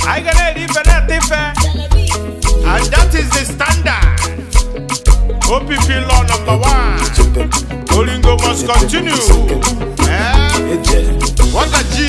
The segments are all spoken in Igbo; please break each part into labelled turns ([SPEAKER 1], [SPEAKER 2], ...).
[SPEAKER 1] I got a different and that is the standard. OPP law number 1. Olingo must continue. What a G.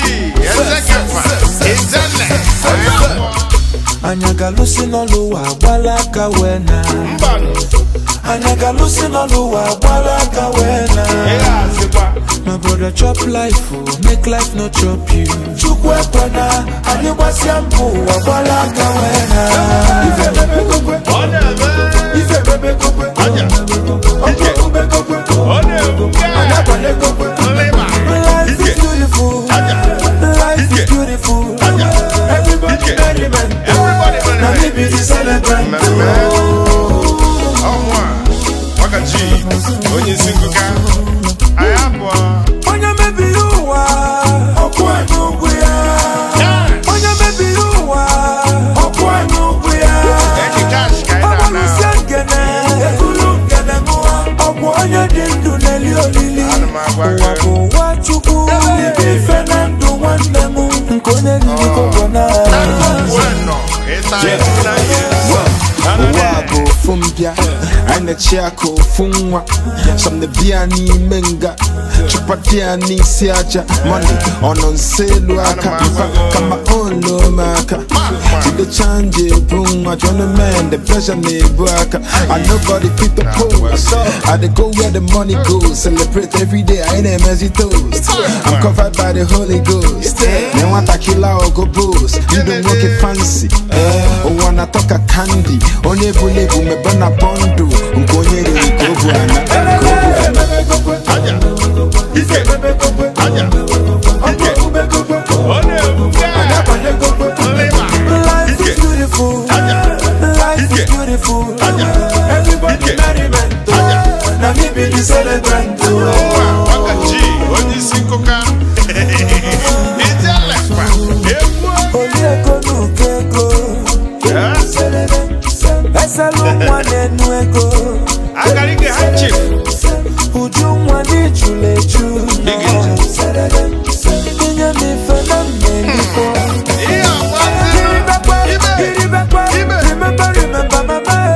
[SPEAKER 2] Anyagalusi n'oluwa balaka wena. Anyagalusi n'oluwa balaka wena. My brother chop life, make life no chop you. Chukwe kwena, anyibasi ambu balaka wena. Ife bebe kokwe, ife bebe kokwe, ube kokwe, anyabale kokwe. Life is beautiful, life is beautiful. Everybody merriment, now me be the celebrant.
[SPEAKER 1] Oh moi, Wakaji, onye singuka, ayabwa.
[SPEAKER 2] Onya maybe you are, okwa nuguya. Onya maybe you are, okwa nuguya.
[SPEAKER 1] Eki cash kaina na.
[SPEAKER 2] Onya sengene, ekulungene mua. Okwa onya dindu neliolili. Wako wachuku, libi Fernando wanemu. Nkone niliko wana.
[SPEAKER 1] Bueno, esa es una
[SPEAKER 3] Wabo fumbia, aina chako fungwa. Some biani menga, chupatiani siaja. Money on sale waka, kama olo maka. To the change bruma, join the man, the pleasure neighbor. And nobody fit the pose. I dey go where the money goes. Celebrate every day, I ain't a messy toast. I'm covered by the Holy Ghost. They want a killer or go boost. You don't look it fancy. Oh, wanna talk a candy. Only believe me, burn a bundle. Unkonye de Gobuana.
[SPEAKER 2] Life is beautiful, life is beautiful. Everybody merriment, now me be the celebrant.
[SPEAKER 1] Wakaji, onye singuka.
[SPEAKER 2] Oliego nukego, esalu mwane nuego.
[SPEAKER 1] Agarige hanchif.
[SPEAKER 2] Uju mwani chulechu. Inye mi fena meniko. Remember mama.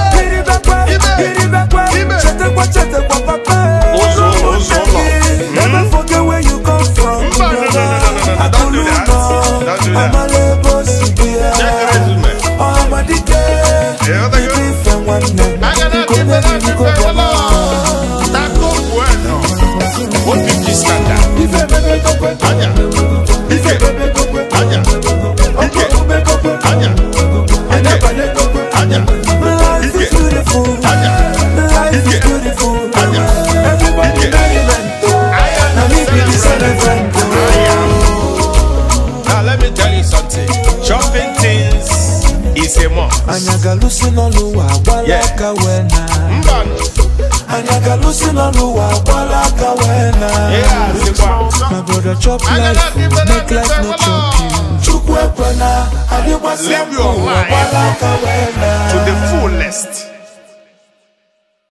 [SPEAKER 2] Chete kwa papa. Never forget where you come from.
[SPEAKER 1] Don't do that. Don't do that.
[SPEAKER 2] I'm a label Sibia.
[SPEAKER 1] Check the resume.
[SPEAKER 2] I'm a DK.
[SPEAKER 1] Yeah, what are you? I got a different Taco bueno. What did you stand up? Anya.
[SPEAKER 2] Life is beautiful. Life is beautiful. Everybody merriment. Now me be the celebrant.
[SPEAKER 1] Now let me tell you something. Shopping things is a must.
[SPEAKER 2] Anyagalusi n'oluwa balaka wena. Anyagalusi n'oluwa balaka wena. My brother chop life, make life no chop you. Chukwe kwena,
[SPEAKER 1] Live your life
[SPEAKER 2] balaka wena.
[SPEAKER 1] to the fullest.